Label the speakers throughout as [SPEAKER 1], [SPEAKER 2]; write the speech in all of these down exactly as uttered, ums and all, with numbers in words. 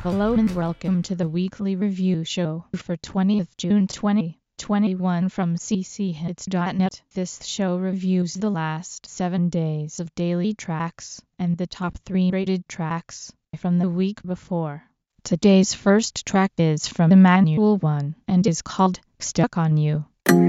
[SPEAKER 1] Hello and welcome to the weekly review show for twentieth of June twenty twenty-one from c c hits dot net. This show reviews the last seven days of daily tracks and the top three rated tracks from the week before. Today's first track is from Emmanuel One and is called Stuck on You.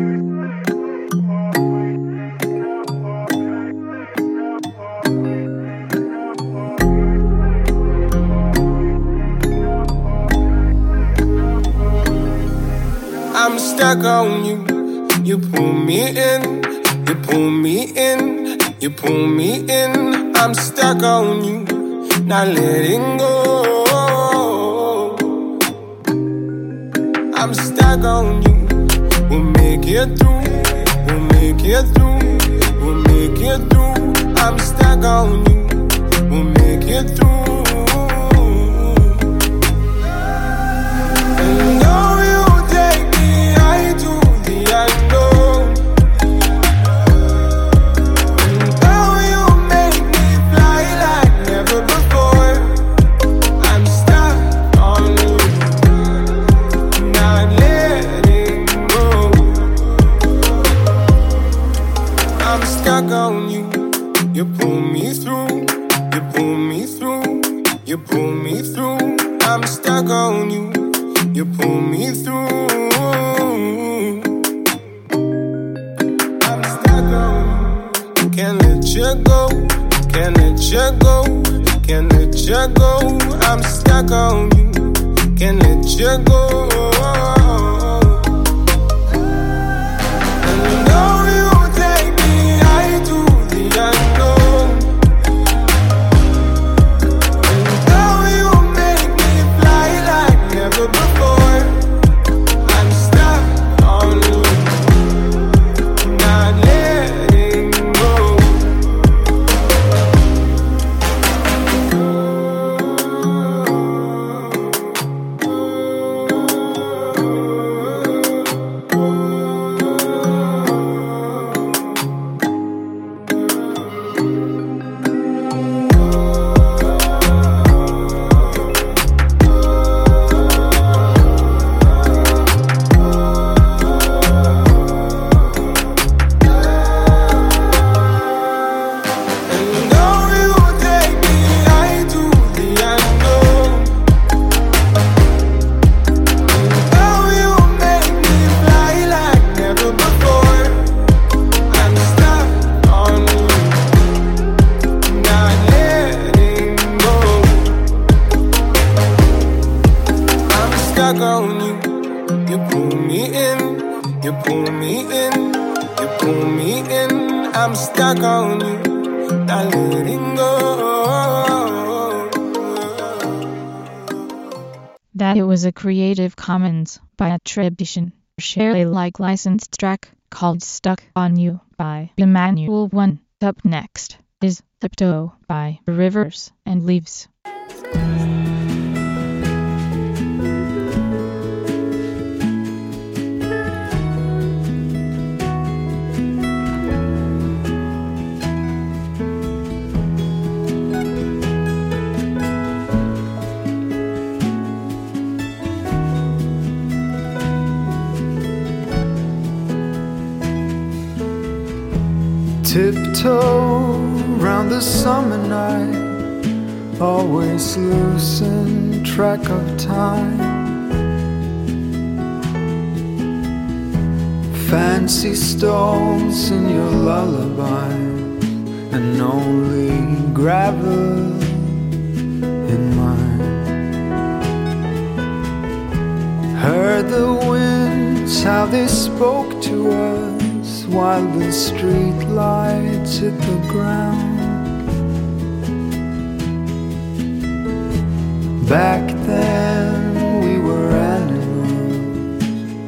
[SPEAKER 2] I'm stuck on you, you pull me in, you pull me in, you pull me in. I'm stuck on you, not letting go. I'm stuck on you, we'll make it through, we'll make it through, we'll make it through. I'm stuck on you, we'll make it through. And know you take me high to the unknown. And how you make me fly like never before. I'm stuck on you, not letting go. I'm stuck on you, you pull me through, you pull me through, you pull me through. I'm stuck on you, you pull me through. I'm stuck on you. Can't let you go. Can't let you go. Can't let you go. I'm stuck on you. Can't let you go. And you know you take me high to the unknown. And how you make me fly like never before. I'm stuck on you, not letting go.
[SPEAKER 1] That it was a Creative Commons by attribution, share Alike licensed track called Stuck on You by Emmanuel One. Up next is Tiptoe by Rivers and Leaves.
[SPEAKER 3] Tiptoe round the summer night, always losing track of time. Fancy stones in your lullaby, and only gravel in mine. Heard the winds, how they spoke to us while the street lights hit the ground. Back then we were animals,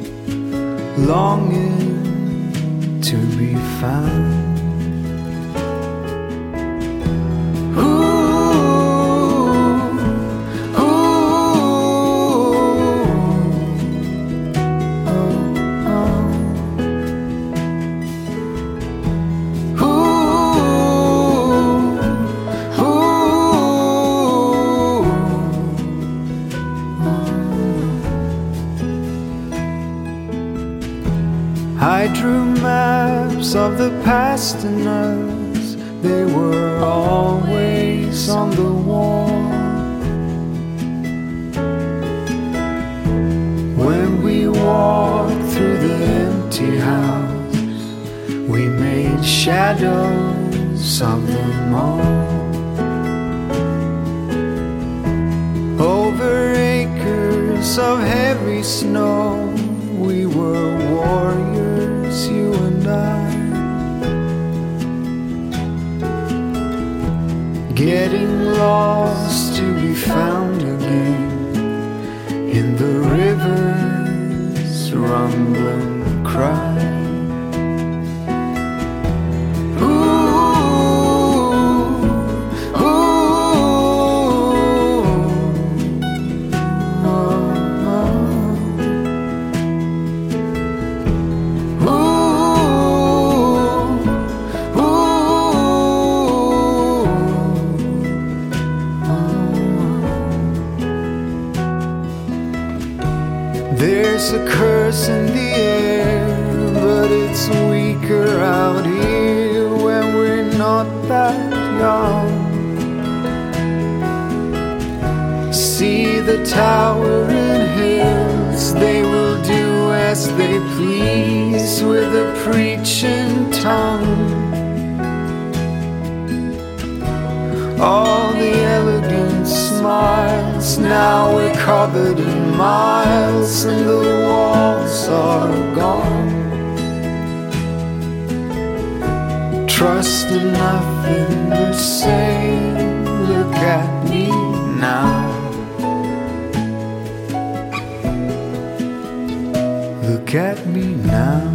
[SPEAKER 3] longing to be found. drew maps of the past and us. They were always on the wall. When we walked through the empty house, we made shadows of them all. Over acres of heavy snow, we were warriors, you and I. Getting lost to be found again in the river's rumbling cry. There's a curse in the air, but it's weaker out here when we're not that young. See the towering hills, they will do as they please with a preaching tongue. All the elegant smiles, now we're covered in miles and the walls are gone. Trust in nothing we're saying, look at me now. Look at me now.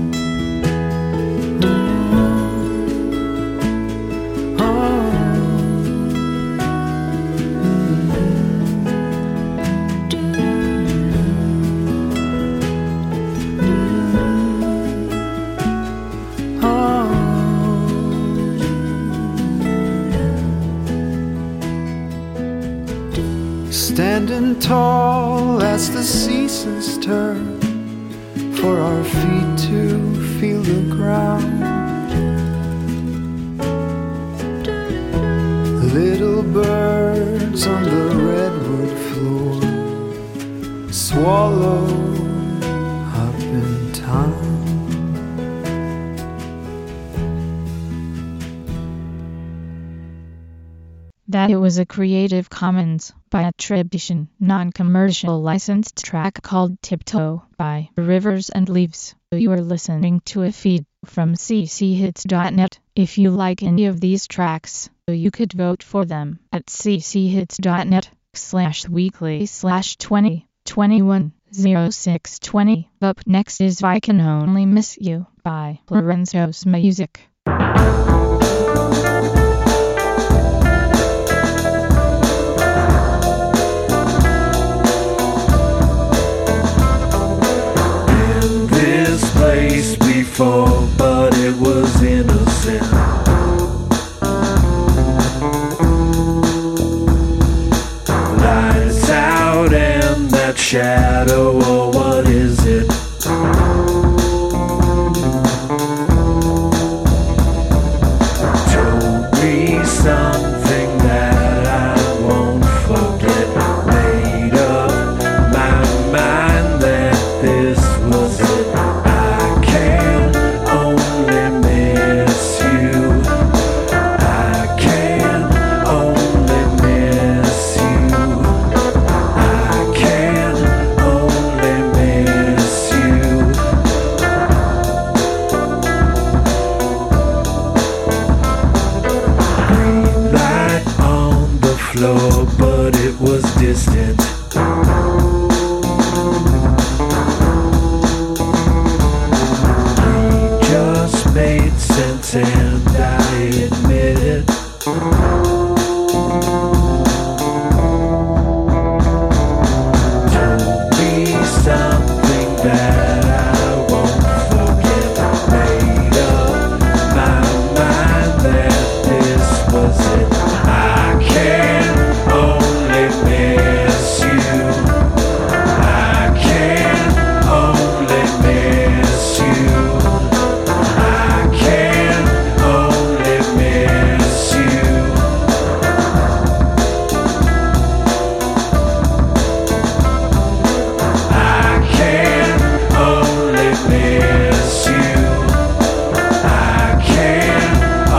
[SPEAKER 3] Standing tall as the seasons turn, for our feet to feel the ground. Little birds on the redwood floor swallow up in time.
[SPEAKER 1] That it was a Creative Commons by attribution, non-commercial licensed track called Tiptoe by Rivers and Leaves. You are listening to a feed from c c hits dot net. If you like any of these tracks, you could vote for them at c c hits dot net slash weekly slash twenty twenty-one oh six twenty. Up next is I Can Only Miss You by Lorenzo's Music.
[SPEAKER 4] Before, but it was innocent. Lights out and that shadow, or what is it? Told me something that I won't forget. Made up my mind that this was it. But it was distant. It just made sense and I admit it. Told me something that I won't forget. Made up my mind that this was it. I can't only miss you. I can't only miss you.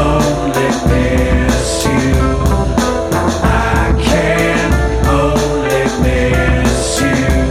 [SPEAKER 4] only miss you. I can only miss you.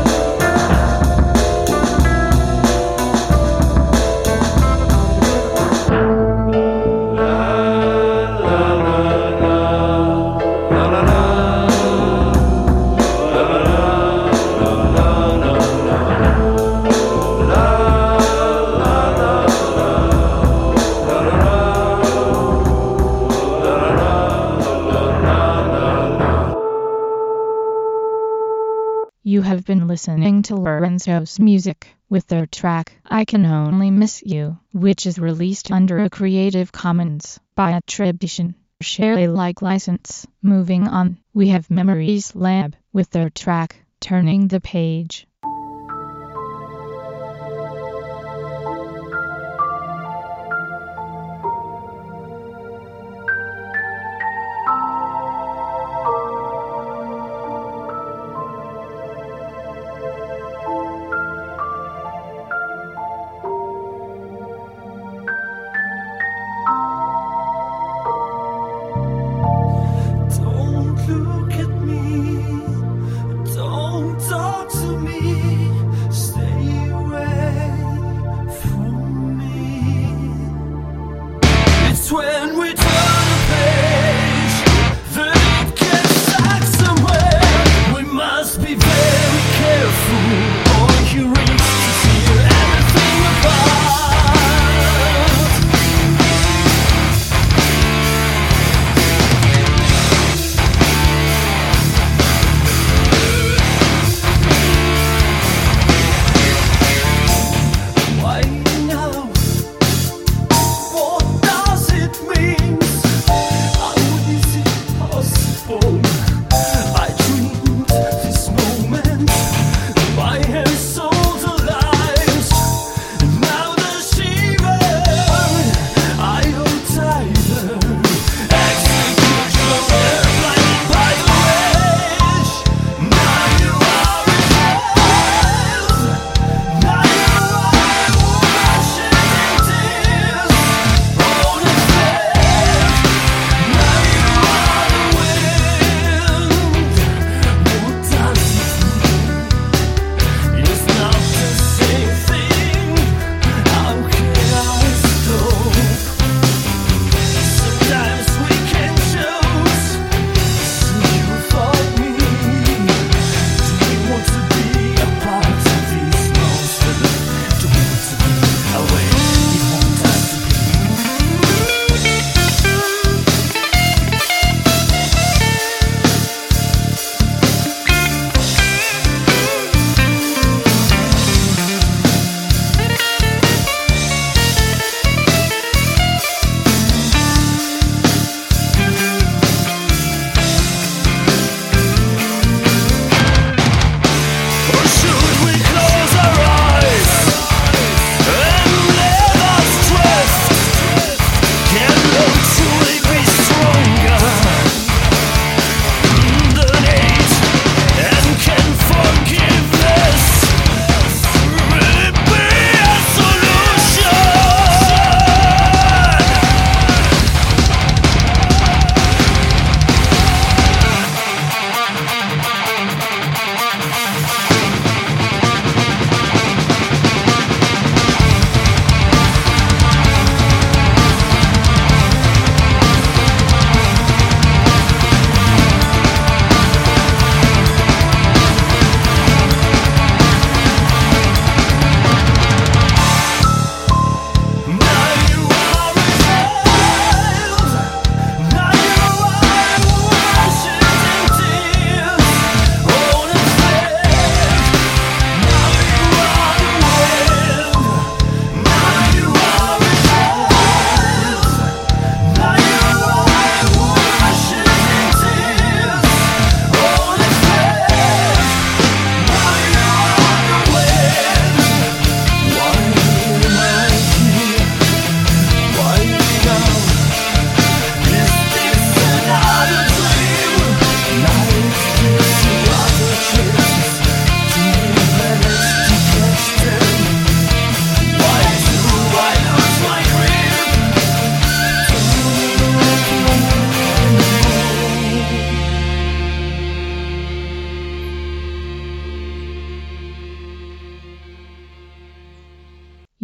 [SPEAKER 1] You have been listening to Lorenzo's Music with their track I Can Only Miss You, which is released under a Creative Commons by attribution, share Alike license. Moving on, we have Memories Lab with their track Turning the Page.
[SPEAKER 5] Don't look at me, don't talk to me, stay away from me. It's when we turn the page that it gets stuck somewhere. We must be very careful or you risk to tear everything apart. Why now? What does it mean?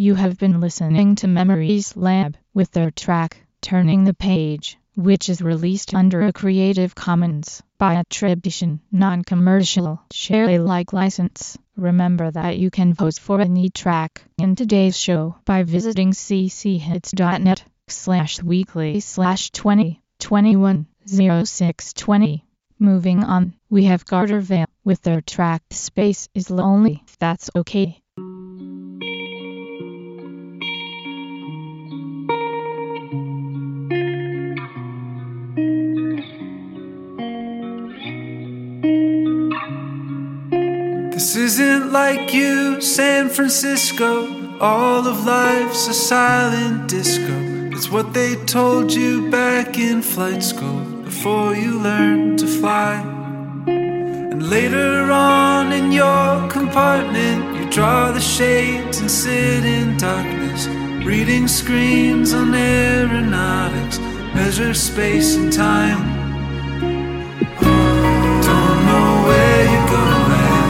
[SPEAKER 1] You have been listening to Memories Lab with their track, Turning the Page, which is released under a Creative Commons by attribution, non-commercial, share Alike license. Remember that you can vote for any track in today's show by visiting cchits.net slash weekly slash 20 21 06 20. Moving on, we have Carter Vale with their track Space is Lonely, That's Okay.
[SPEAKER 5] This isn't like you, San Francisco. All of life's a silent disco. It's what they told you back in flight school before you learned to fly. And later on in your compartment, you draw the shades and sit in darkness, reading screens on aeronautics, measure space and time. Don't know where you're going.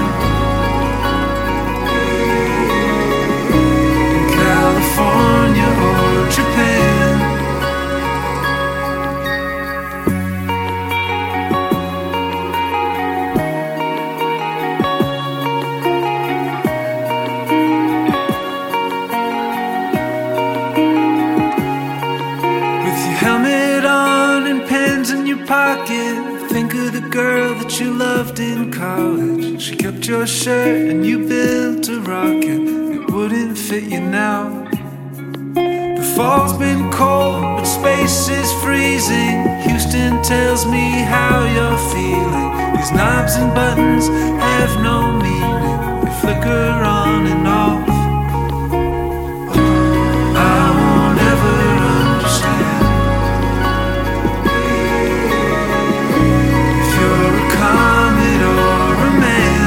[SPEAKER 5] California or Japan. With your helmet on and pens in your pocket, think of the girl that you loved in college. She kept your shirt and you built a rocket. It wouldn't fit you now. The fall's been cold, but space is freezing. Houston tells me how you're feeling. These knobs and buttons have no meaning. They flicker on and off. I won't ever understand if you're a comet or a man.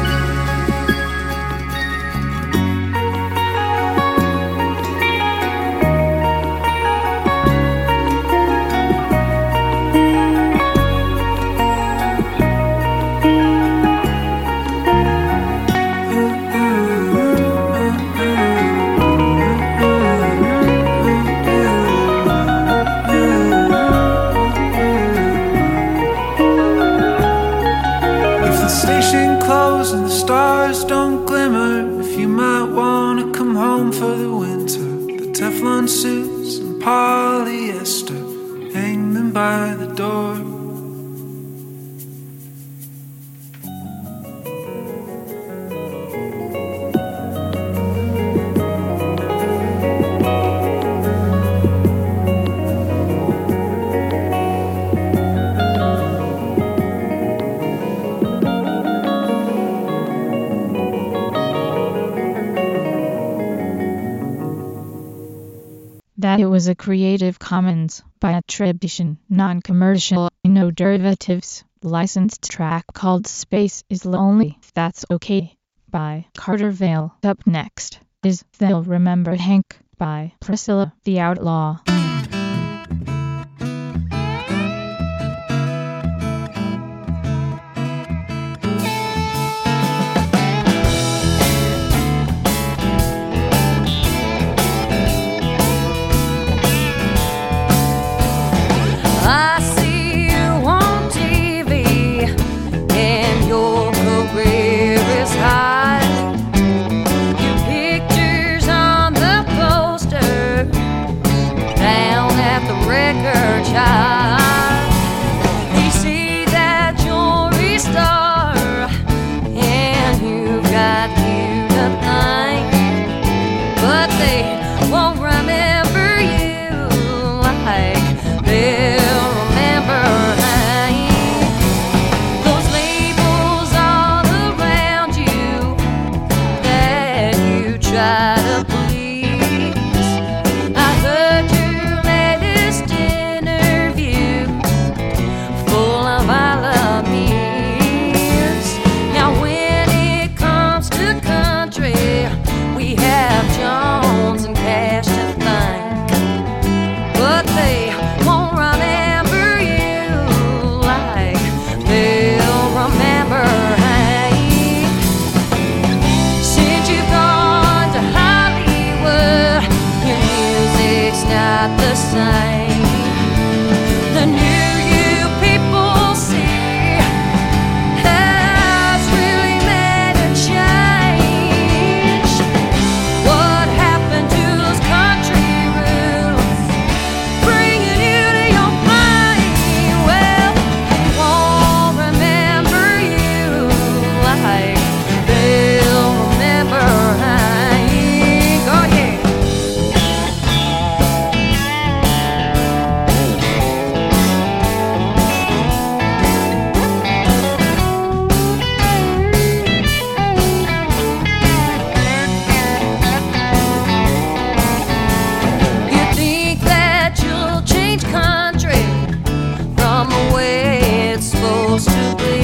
[SPEAKER 5] And the stars don't glimmer, if you might wanna come home for the winter, the Teflon suits and polyester, hang them by the door.
[SPEAKER 1] That it was a Creative Commons by attribution, non-commercial, no derivatives, licensed track called Space is Lonely, That's Okay, by Carter Vale. Up next is They'll Remember Hank by Priscilla the Outlaw.
[SPEAKER 6] I see you on T V, and your career is high. Your pictures on the poster, down at the record shop. We see that you're a star, and you've got you to thank, but they won't remember you like they'll try to please. I heard your latest interview same. The new you people see has really made a change. What happened to those country roots, bringing you to your mind? Well, they won't remember you like they'll remember Hank. Oh yeah. You think that you'll change country from the way it's supposed to be,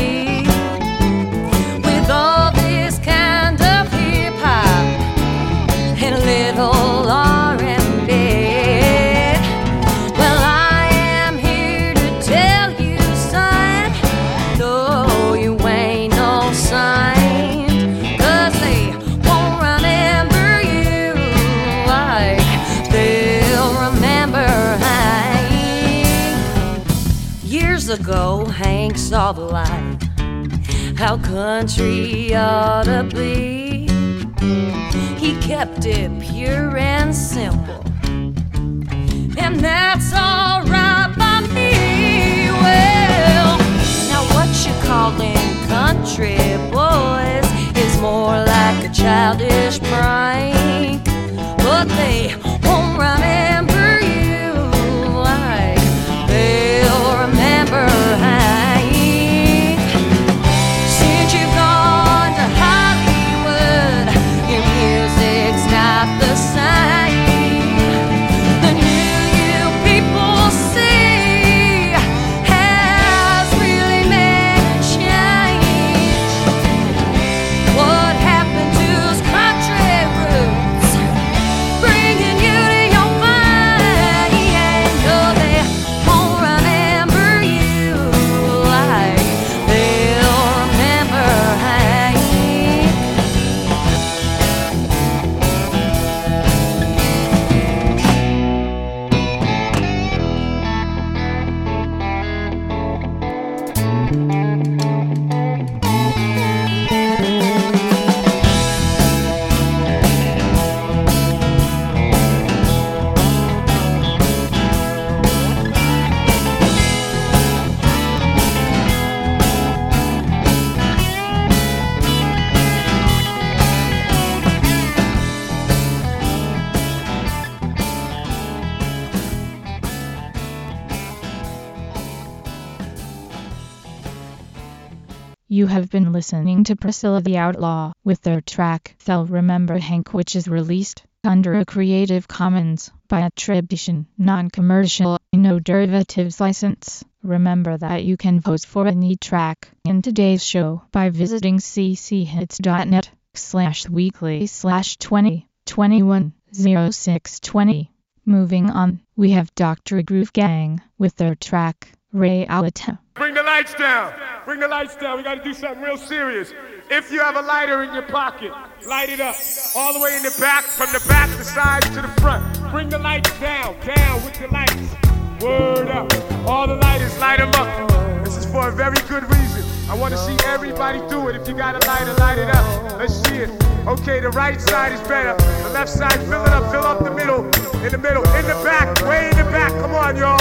[SPEAKER 6] with all this kind of hip hop and a little R and B. Well, I am here to tell you, son, no, you ain't no saint, 'cause they won't remember you like they'll remember Hank. Years ago, Hank saw the light, how country ought to be. He kept it pure and simple, and that's all right by me. Well, now what you calling country boys is more like a childish prank, but they won't remember you like they'll remember Hank. Since you've gone to Hollywood, your music's not the same. The new you people see has really made a change. What happened to those country roots, bringing you to your mind? No, they won't remember you like they'll remember Hank.
[SPEAKER 1] You have been listening to Priscilla the Outlaw with their track They'll Remember Hank, which is released under a Creative Commons by attribution, non-commercial, no derivatives license. Remember that you can vote for any track in today's show by visiting cchits.net slash weekly slash 20 21 06 20. Moving on, we have Doctor Groove Gang with their track Reality.
[SPEAKER 2] Bring the lights down. Bring the lights down. We got to do something real serious. If you have a lighter in your pocket, light it up. All the way in the back, from the back, the sides to the front. Bring the lights down. Down with the lights. Word up. All the lighters, light them up. This is for a very good reason. I want to see everybody do it. If you got a lighter, light it up. Let's see it. Okay, the right side is better. The left side, fill it up. Fill up the middle. In the middle. In the back. Way in the back. Come on, y'all.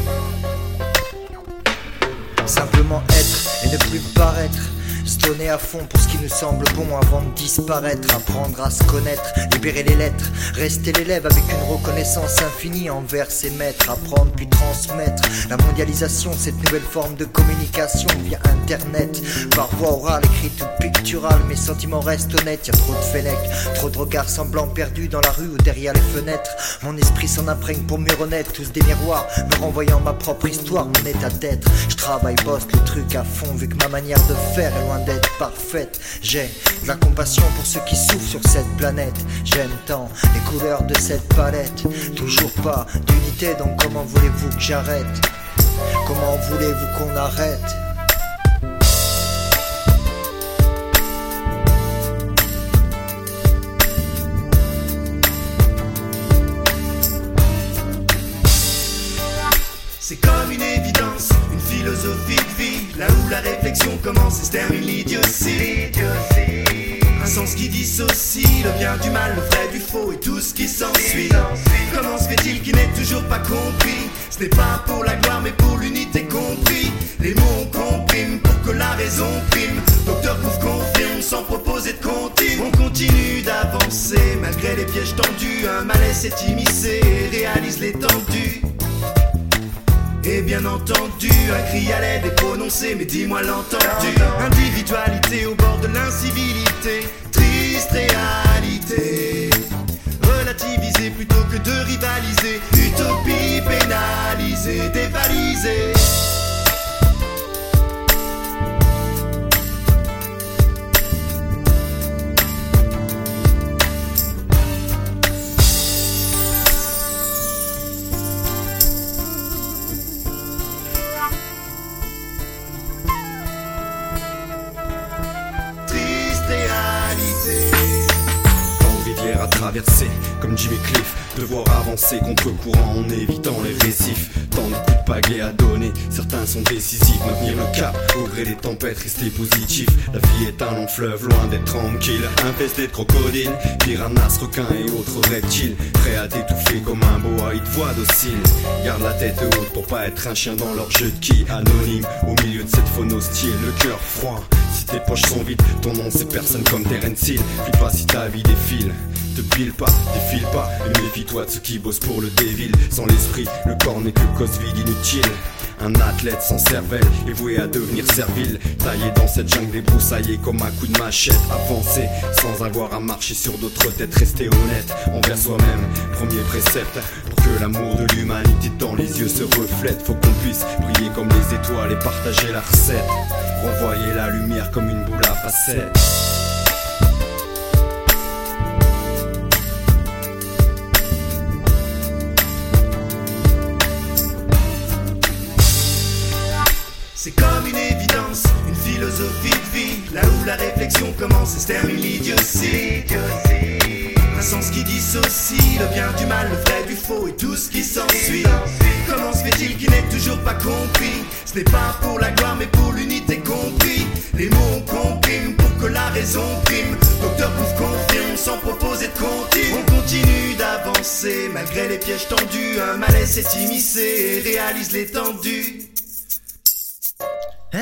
[SPEAKER 7] Simplement être et ne plus paraître, se donner à fond pour ce qui nous semble bon avant de disparaître, apprendre à se connaître, libérer les lettres, rester l'élève avec une reconnaissance infinie envers ses maîtres, apprendre puis transmettre la mondialisation, cette nouvelle forme de communication via internet, par voie orale, écrite ou picturale, mes sentiments restent honnêtes, y a trop de fenêtres, trop de regards semblants perdus dans la rue ou derrière les fenêtres, mon esprit s'en imprègne pour mieux renaître, tous des miroirs, me renvoyant ma propre histoire, mon état d'être, je travaille, bosse le truc à fond, vu que ma manière de faire est loin d'être parfaite, j'ai de la compassion pour ceux qui souffrent sur cette planète, j'aime tant les couleurs de cette palette, toujours pas d'unité, donc comment voulez-vous que j'arrête? Comment voulez-vous qu'on arrête?
[SPEAKER 8] C'est comme une évidence, une philosophie de vie, là où la réflexion commence et se termine l'idiotie. Un sens qui dissocie le bien du mal, le vrai du faux et tout ce qui s'ensuit. Comment se fait-il qu'il n'est toujours pas compris? Ce n'est pas pour la gloire mais pour l'unité compris. Les mots on comprime pour que la raison prime. Docteur Pouf confirme sans proposer de comptine. On continue d'avancer malgré les pièges tendus. Un malaise s'est immiscé et réalise l'étendue. Et bien entendu, un cri à l'aide est prononcé, mais dis-moi l'entendu. Individualité au bord de l'incivilité, triste réalité. Relativiser plutôt que de rivaliser, utopie pénalisée, dévalisée.
[SPEAKER 9] Traverser comme Jimmy Cliff, devoir avancer contre courant en évitant les récifs. Tant de coups de pagaie à donner, certains sont décisifs. Maintenir le cap au gré des tempêtes, rester positif. La vie est un long fleuve loin d'être tranquille, infesté de crocodiles, piranhas, requins et autres reptiles, prêts à t'étouffer comme un boa, ils te voient docile. Garde la tête haute pour pas être un chien dans leur jeu de qui. Anonyme au milieu de cette faune hostile, le cœur froid. Si tes poches sont vides, ton nom c'est personne comme Terence Hill. Flippe pas si ta vie défile. Te pile pas, défile pas, et méfie-toi de ceux qui bossent pour le dévil. Sans l'esprit, le corps n'est que cause vide inutile. Un athlète sans cervelle est voué à devenir servile. Taillé dans cette jungle débroussaillée comme un coup de machette. Avancer sans avoir à marcher sur d'autres têtes. Rester honnête envers soi-même, premier précepte. Pour que l'amour de l'humanité dans les yeux se reflète, faut qu'on puisse briller comme les étoiles et partager la recette. Renvoyer la lumière comme une boule à facettes.
[SPEAKER 8] C'est comme une évidence, une philosophie de vie, là où la réflexion commence et se termine l'idiotie. Un sens qui dissocie le bien du mal, le vrai du faux et tout ce qui s'ensuit. Comment se fait-il qu'il n'est toujours pas compris? Ce n'est pas pour la gloire mais pour l'unité compris. Les mots on comprime pour que la raison prime. Docteur Pouf confirme sans proposer de comptine. On continue d'avancer malgré les pièges tendus. Un malaise s'est immiscé et réalise l'étendue. Hein?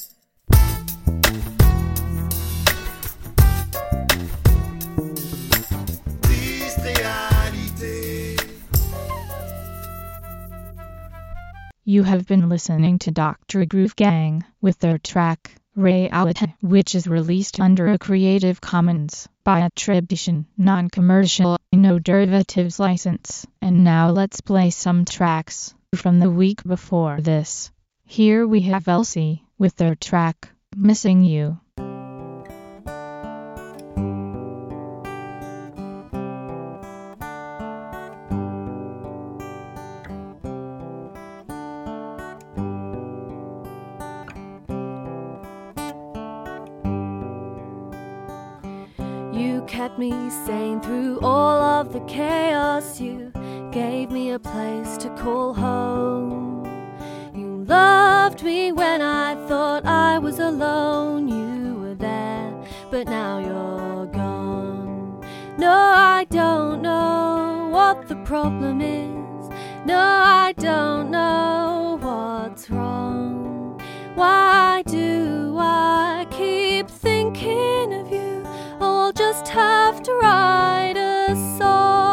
[SPEAKER 8] Triste réalité.
[SPEAKER 1] You have been listening to Doctor Groove Gang with their track Ray Out, which is released under a Creative Commons by attribution, non-commercial, no derivatives license. And now let's play some tracks from the week before this. Here we have Elsie with their track, Missing You.
[SPEAKER 6] You kept me sane through all of the chaos. You gave me a place to call home. Loved me when I thought I was alone. You were there, but now you're gone. No, I don't know what the problem is. No, I don't know what's wrong. Why do I keep thinking of you? I'll just have to write a song.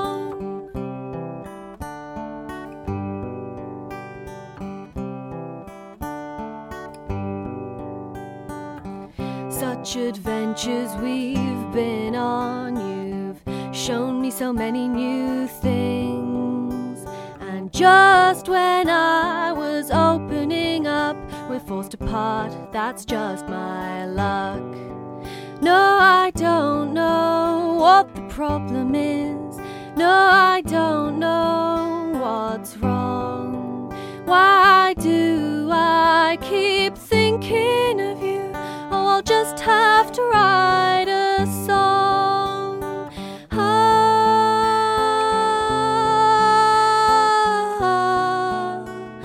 [SPEAKER 6] Such adventures we've been on. You've shown me so many new things. And just when I was opening up, we're forced apart. That's just my luck. No, I don't know what the problem is. No, I don't know what's wrong. Why do I keep thinking of you? Oh, I'll just have to write a song. Ah,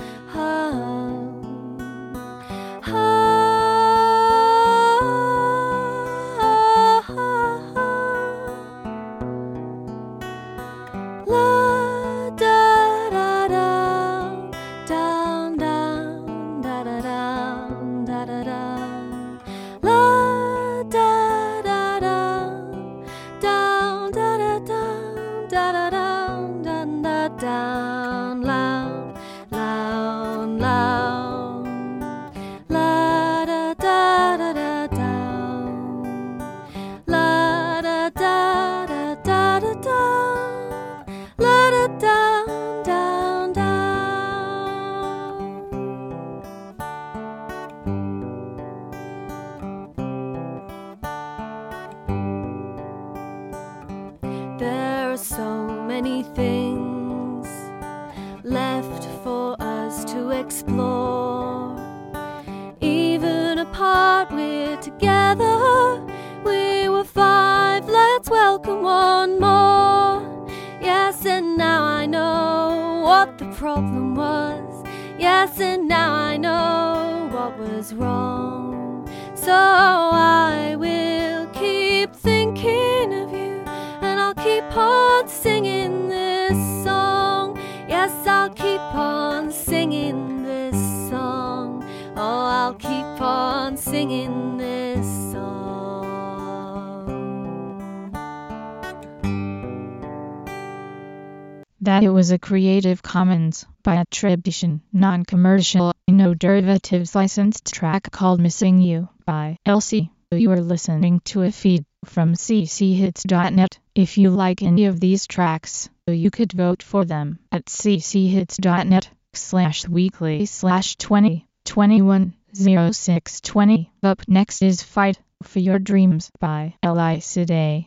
[SPEAKER 6] left for us to explore. Even apart, we're together. We were five, let's welcome one more. Yes, and now I know what the problem was. Yes, and now I know what was wrong. So I will keep thinking of you, and I'll keep on singing this song. Yes, I'll keep on singing this song. Oh, I'll keep on singing this song.
[SPEAKER 1] That it was a Creative Commons by attribution, non-commercial, no derivatives licensed track called Missing You by Elsie. You are listening to a feed from c c hits dot net. If you like any of these tracks, you could vote for them at c c hits dot net slash weekly slash twenty twenty-one oh six twenty. Up next is Fight for Your Dreams by Elicide.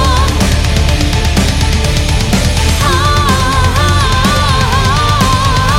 [SPEAKER 6] Ah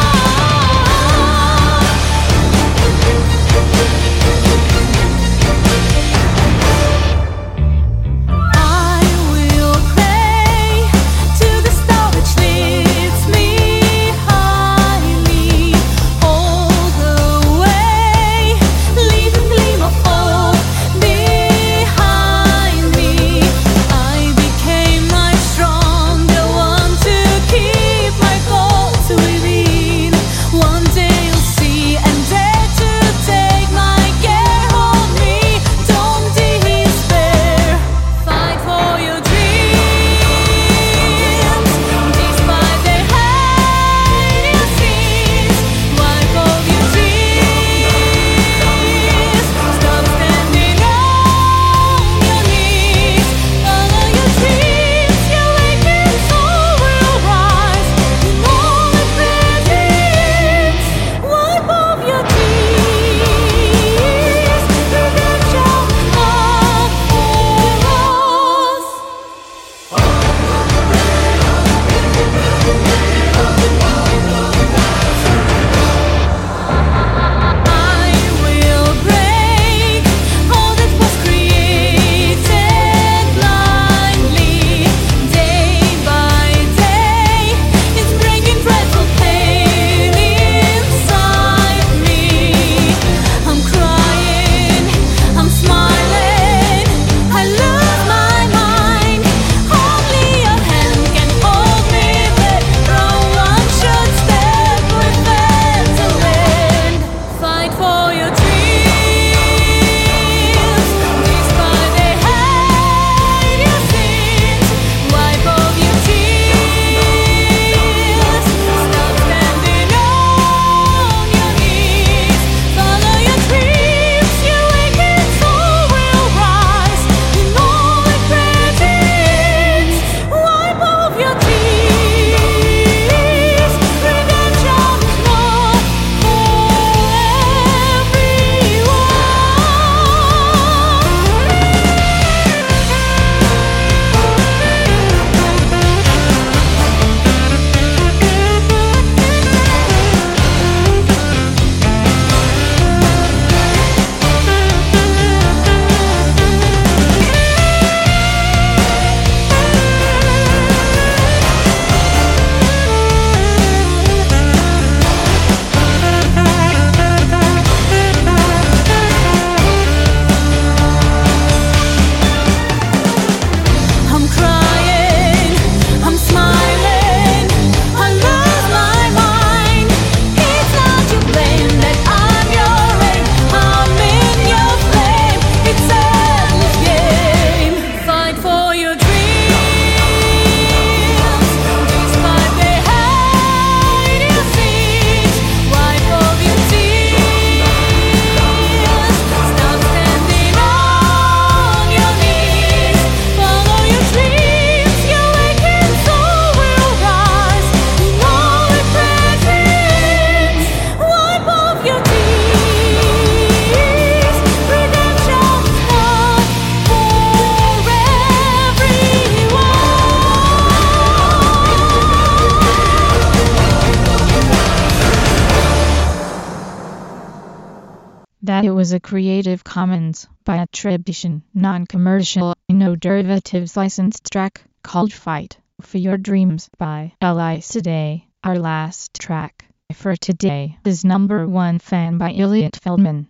[SPEAKER 1] was a Creative Commons by attribution, non-commercial, no derivatives licensed track called Fight for Your Dreams by Elise Day. Our last track for today is Number One Fan by Elliot Feldman.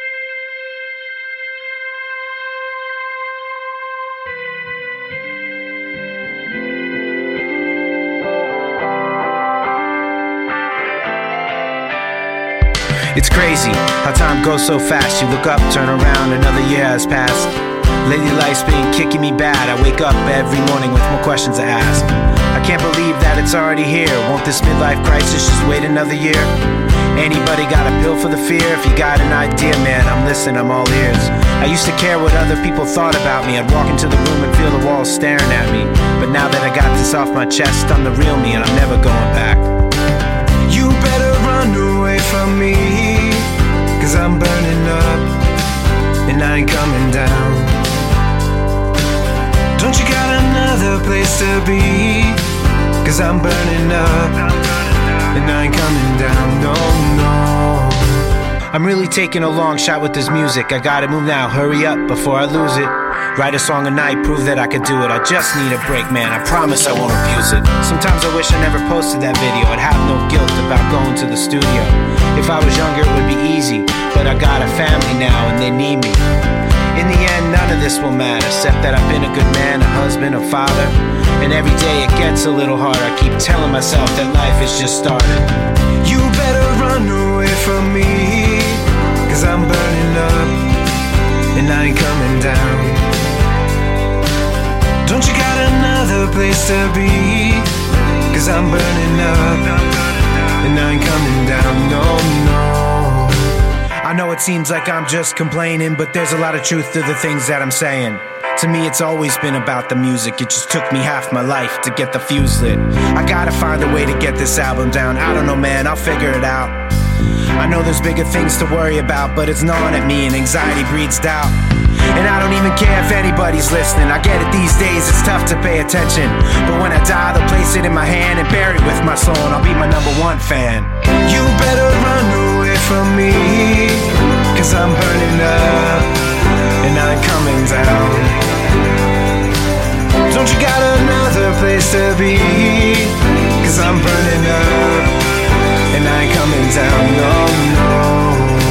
[SPEAKER 10] It's crazy how time goes so fast. You look up, turn around, another year has passed. Lately life's been kicking me bad. I wake up every morning with more questions to ask. I can't believe that it's already here. Won't this midlife crisis just wait another year? Anybody got a pill for the fear? If you got an idea, man, I'm listening, I'm all ears. I used to care what other people thought about me. I'd walk into the room and feel the walls staring at me. But now that I got this off my chest, I'm the real me and I'm never going back.
[SPEAKER 5] You better run away from me, 'cause I'm burning up and I ain't coming down. Don't you got another place to be? 'Cause I'm burning up and I ain't coming down, no, no.
[SPEAKER 10] I'm really taking a long shot with this music. I gotta move now, hurry up before I lose it. Write a song a night, prove that I could do it. I just need a break, man, I promise I won't abuse it. Sometimes I wish I never posted that video. I'd have no guilt about going to the studio. If I was younger it would be easy, but I got a family now and they need me. In the end, none of this will matter, except that I've been a good man, a husband, a father. And every day it gets a little harder. I keep telling myself that life is just started.
[SPEAKER 5] You better run away from me, 'cause I'm burning up and I ain't coming down. Don't you got another place to be? 'Cause I'm burning up and I ain't coming down, no, no.
[SPEAKER 10] I know it seems like I'm just complaining, but there's a lot of truth to the things that I'm saying. To me it's always been about the music. It just took me half my life to get the fuse lit. I gotta find a way to get this album down. I don't know, man, I'll figure it out. I know there's bigger things to worry about, but it's gnawing at me and anxiety breeds doubt. And I don't even care if anybody's listening. I get it these days, it's tough to pay attention. But when I die, they'll place it in my hand and bury it with my soul, and I'll be my number one fan.
[SPEAKER 5] You better run away from me, 'cause I'm burning up and I'm coming down. Don't you got another place to be? 'Cause I'm burning up and I ain't coming down, no, no.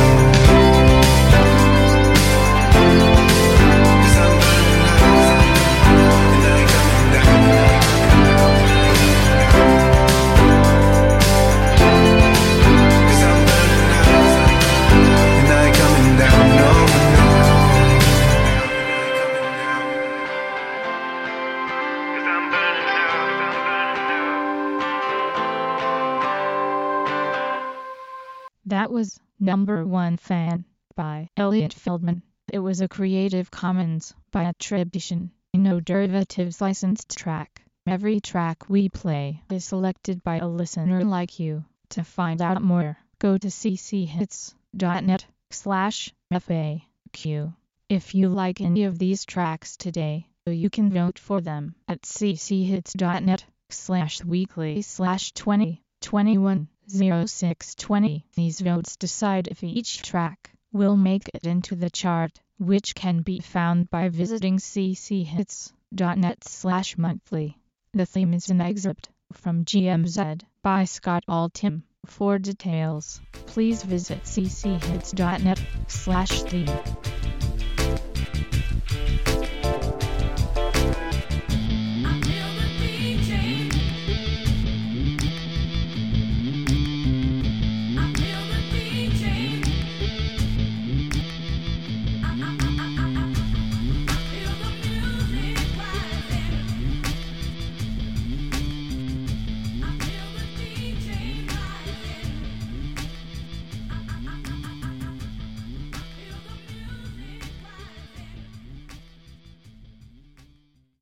[SPEAKER 1] That was Number One Fan by Elliot Feldman. It was a Creative Commons by attribution, no derivatives licensed track. Every track we play is selected by a listener like you. To find out more, go to cchits.net slash FAQ. If you like any of these tracks today, you can vote for them at cchits.net slash weekly slash 20 21 oh six twenty. These votes decide if each track will make it into the chart, which can be found by visiting cchits.net slash monthly. The theme is an excerpt from G M Z by Scott Altham. For details, please visit cchits.net slash theme.